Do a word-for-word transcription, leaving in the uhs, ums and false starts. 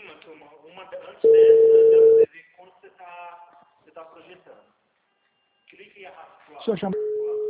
uma, que uma, uma de- antes dessa, dá pra você ver quando você tá, você tá projetando. Clique e arrasta pro lado. Deixa eu chamar.